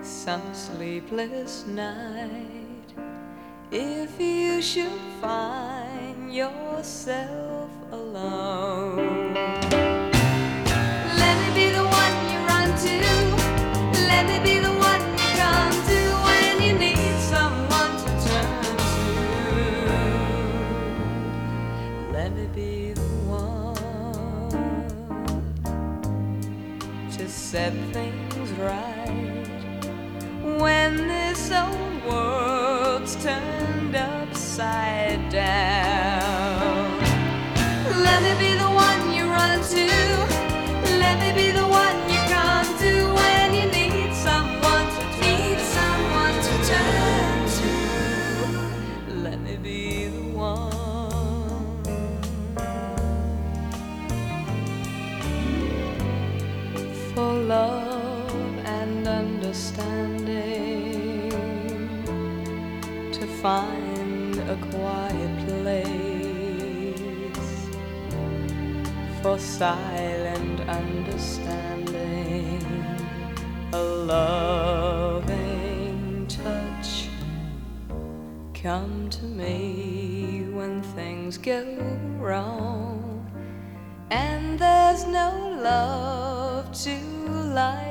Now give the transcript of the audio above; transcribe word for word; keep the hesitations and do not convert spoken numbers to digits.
some sleepless night, if you should find yourself alone, let me be the one you run to, let me be the one you come to when you need someone to turn to. Let me be the one to set things right when this old world's turned upside down. Let me be the one you run to, let me be the one you come to when you need someone to need someone to turn to. Let me be the one for love and understanding, to find a quiet place for silent understanding, a loving touch. Come to me when things go wrong and there's no love to light